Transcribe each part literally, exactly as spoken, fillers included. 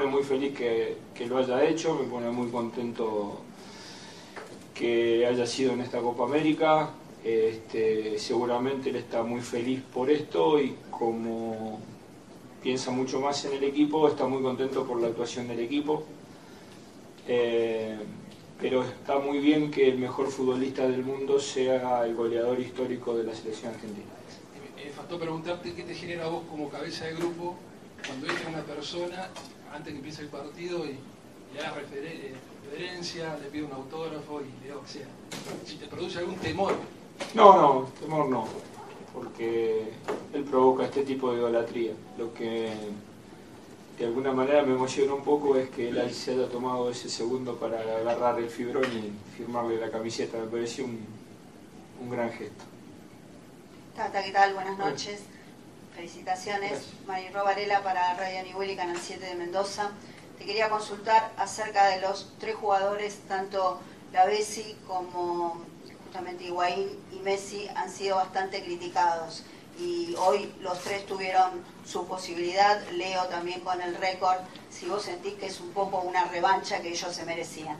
muy feliz que, que lo haya hecho, me pone muy contento que haya sido en esta Copa América. Este, seguramente él está muy feliz por esto y como piensa mucho más en el equipo, está muy contento por la actuación del equipo. Eh, pero está muy bien que el mejor futbolista del mundo sea el goleador histórico de la selección argentina. Me faltó preguntarte qué te genera a vos como cabeza de grupo cuando entra una persona antes que empiece el partido y le da referencia, le pide un autógrafo y le da, o sea, si te produce algún temor. No, no, temor no, porque él provoca este tipo de idolatría. Lo que de alguna manera me emociona un poco es que él se haya tomado ese segundo para agarrar el fibrón y firmarle la camiseta. Me pareció un, un gran gesto. Tata, ¿qué tal? Buenas noches. Felicitaciones. Gracias. Mariló Varela para Radio Nihuel y Canal siete de Mendoza. Te quería consultar acerca de los tres jugadores, tanto Lavezzi como justamente Higuaín y Messi han sido bastante criticados. Y hoy los tres tuvieron su posibilidad, Leo también con el récord. Si vos sentís que es un poco una revancha que ellos se merecían.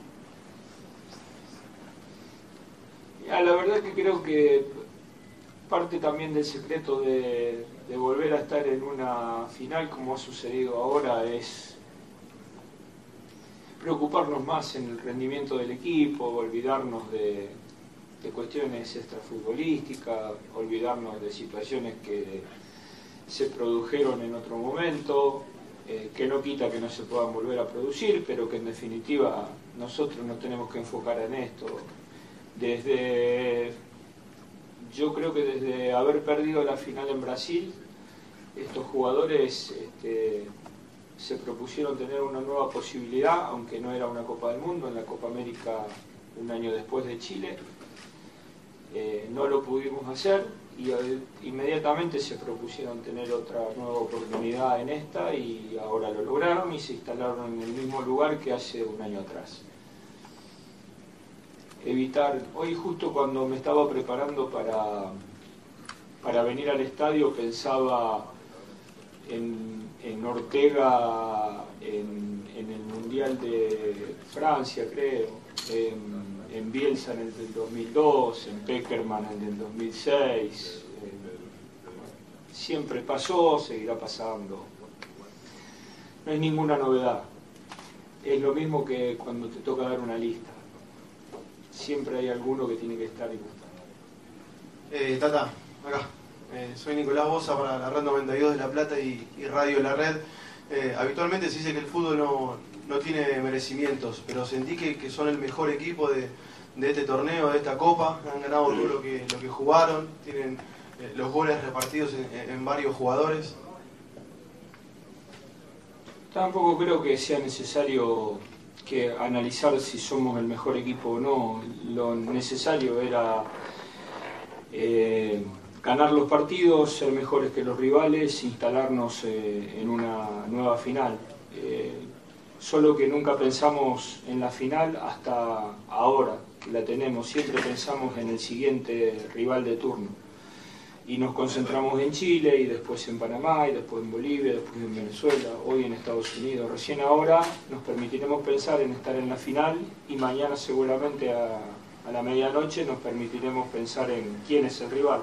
Ya, la verdad que creo que parte también del secreto de, de volver a estar en una final como ha sucedido ahora es preocuparnos más en el rendimiento del equipo, olvidarnos de, de cuestiones extrafutbolísticas, olvidarnos de situaciones que se produjeron en otro momento, eh, que no quita que no se puedan volver a producir, pero que en definitiva nosotros nos tenemos que enfocar en esto. Desde, yo creo que desde haber perdido la final en Brasil, estos jugadores este, se propusieron tener una nueva posibilidad, aunque no era una Copa del Mundo, en la Copa América un año después de Chile. Eh, no lo pudimos hacer y eh, inmediatamente se propusieron tener otra nueva oportunidad en esta y ahora lo lograron y se instalaron en el mismo lugar que hace un año atrás. Evitar, hoy justo cuando me estaba preparando para, para venir al estadio pensaba en, en Ortega, en, en el Mundial de Francia creo, en, en Bielsa en el del dos mil dos, en Peckerman en el del dos mil seis, eh, siempre pasó, seguirá pasando. No es ninguna novedad, es lo mismo que cuando te toca dar una lista. Siempre hay alguno que tiene que estar y no está. Eh, Tata, acá. Eh, soy Nicolás Boza para la Red noventa y dos de La Plata y, y Radio La Red. Eh, habitualmente se dice que el fútbol no, no tiene merecimientos, pero sentí que, que son el mejor equipo de, de este torneo, de esta Copa. Han ganado todo lo que, lo que jugaron, tienen eh, los goles repartidos en, en varios jugadores. Tampoco creo que sea necesario que analizar si somos el mejor equipo o no. Lo necesario era eh, ganar los partidos, ser mejores que los rivales, instalarnos eh, en una nueva final. Eh, solo que nunca pensamos en la final hasta ahora que la tenemos, siempre pensamos en el siguiente rival de turno. Y nos concentramos en Chile, y después en Panamá, y después en Bolivia, después en Venezuela, hoy en Estados Unidos. Recién ahora nos permitiremos pensar en estar en la final, y mañana seguramente a, a la medianoche nos permitiremos pensar en quién es el rival.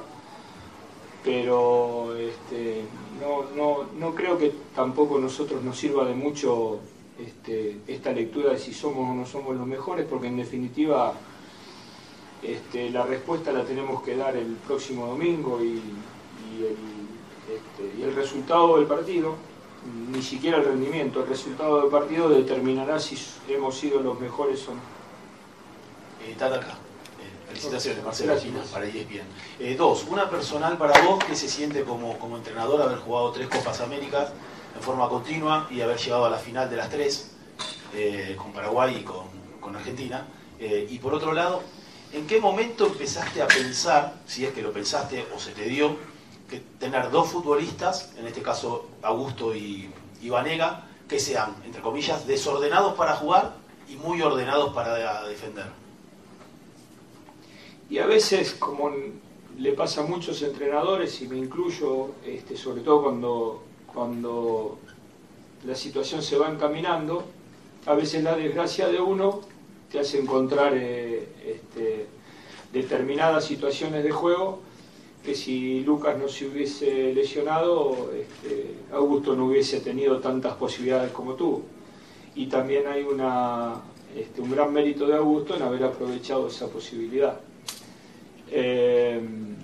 Pero este, no, no, no creo que tampoco a nosotros nos sirva de mucho este, esta lectura de si somos o no somos los mejores, porque en definitiva Este, la respuesta la tenemos que dar el próximo domingo y, y, el, este, y el resultado del partido, ni siquiera el rendimiento, el resultado del partido determinará si hemos sido los mejores o no. Eh, Tata acá. Eh, felicitaciones, Marcelo Chinas, para E S P N. Eh, dos, una personal para vos, que se siente como, como entrenador haber jugado tres Copas Américas en forma continua y haber llegado a la final de las tres, eh, con Paraguay y con, con Argentina. Eh, y por otro lado, ¿en qué momento empezaste a pensar, si es que lo pensaste o se te dio, que tener dos futbolistas, en este caso Augusto y, y Vanega, que sean, entre comillas, desordenados para jugar y muy ordenados para defender? Y a veces, como le pasa a muchos entrenadores, y me incluyo, este, sobre todo cuando, cuando la situación se va encaminando, a veces la desgracia de uno te hace encontrar eh, este, determinadas situaciones de juego que si Lucas no se hubiese lesionado, este, Augusto no hubiese tenido tantas posibilidades como tuvo. Y también hay una, este, un gran mérito de Augusto en haber aprovechado esa posibilidad. Eh,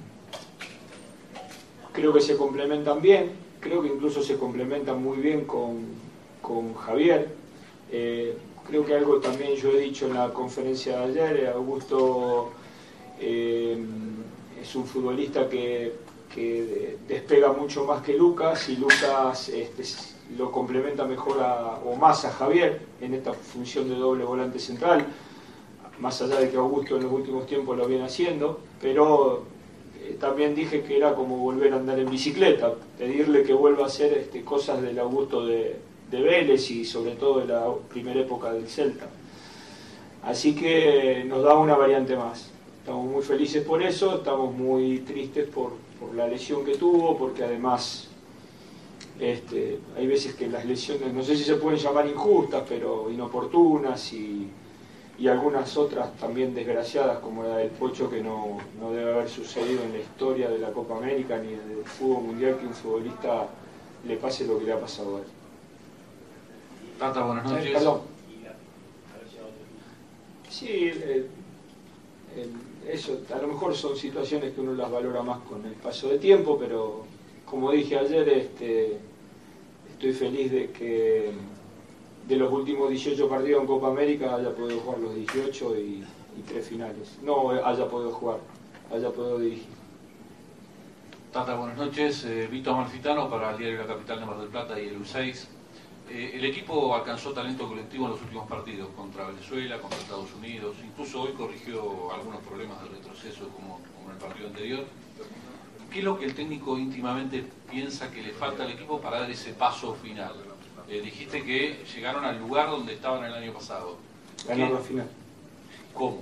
creo que se complementan bien, creo que incluso se complementan muy bien con, con Javier. Eh, creo que algo también yo he dicho en la conferencia de ayer, Augusto eh, es un futbolista que, que despega mucho más que Lucas, y Lucas este, lo complementa mejor a, o más a Javier en esta función de doble volante central, más allá de que Augusto en los últimos tiempos lo viene haciendo, pero eh, también dije que era como volver a andar en bicicleta, pedirle que vuelva a hacer este, cosas del Augusto de, de Vélez y sobre todo de la primera época del Celta. Así que nos da una variante más. Estamos muy felices por eso, estamos muy tristes por, por la lesión que tuvo, porque además este, hay veces que las lesiones, no sé si se pueden llamar injustas, pero inoportunas, y, y algunas otras también desgraciadas, como la del Pocho, que no, no debe haber sucedido en la historia de la Copa América ni del fútbol mundial, que un futbolista le pase lo que le ha pasado a él. Tata, buenas noches. Eh, perdón. Sí, eh, eh, eso, a lo mejor son situaciones que uno las valora más con el paso de tiempo, pero como dije ayer, este, estoy feliz de que de los últimos dieciocho partidos en Copa América haya podido jugar los dieciocho y, y tres finales. No haya podido jugar, haya podido dirigir. Tata, buenas noches. Eh, Víctor Amalfitano para el diario La Capital de Mar del Plata y el U seis. Eh, el equipo alcanzó talento colectivo en los últimos partidos contra Venezuela, contra Estados Unidos, incluso hoy corrigió algunos problemas de retroceso como, como en el partido anterior. ¿Qué es lo que el técnico íntimamente piensa que le falta al equipo para dar ese paso final? Eh, dijiste que llegaron al lugar donde estaban el año pasado. Ganar la final. ¿Cómo?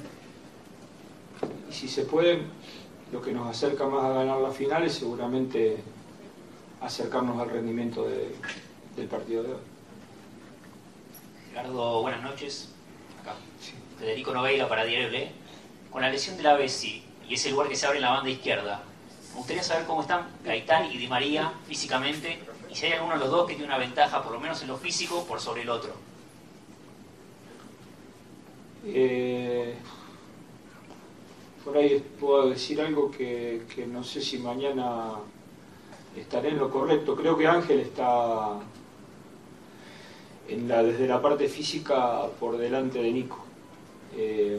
Y si se puede, lo que nos acerca más a ganar la final es seguramente acercarnos al rendimiento de, del partido de hoy. Gerardo, buenas noches. Acá. Sí. Federico Noveira para Diario Le. Con la lesión de la Bessi y ese lugar que se abre en la banda izquierda, me gustaría saber cómo están Gaitán y Di María físicamente, y si hay alguno de los dos que tiene una ventaja, por lo menos en lo físico, por sobre el otro. Eh, por ahí puedo decir algo que, que no sé si mañana estaré en lo correcto. Creo que Ángel está en la, desde la parte física por delante de Nico. Eh,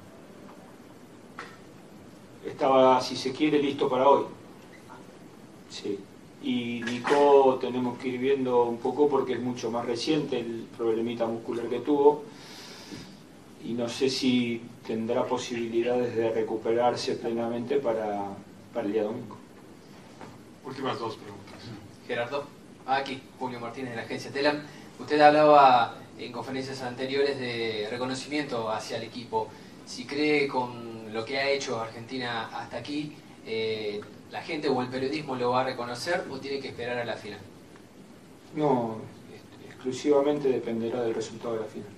estaba, si se quiere, listo para hoy. Sí. Y Nico tenemos que ir viendo un poco porque es mucho más reciente el problemita muscular que tuvo, y no sé si tendrá posibilidades de recuperarse plenamente para, para el día domingo. Últimas dos preguntas. Gerardo, aquí Julio Martínez de la agencia Telam. Usted hablaba en conferencias anteriores de reconocimiento hacia el equipo. Si cree con lo que ha hecho Argentina hasta aquí, eh, ¿la gente o el periodismo lo va a reconocer o tiene que esperar a la final? No, exclusivamente dependerá del resultado de la final.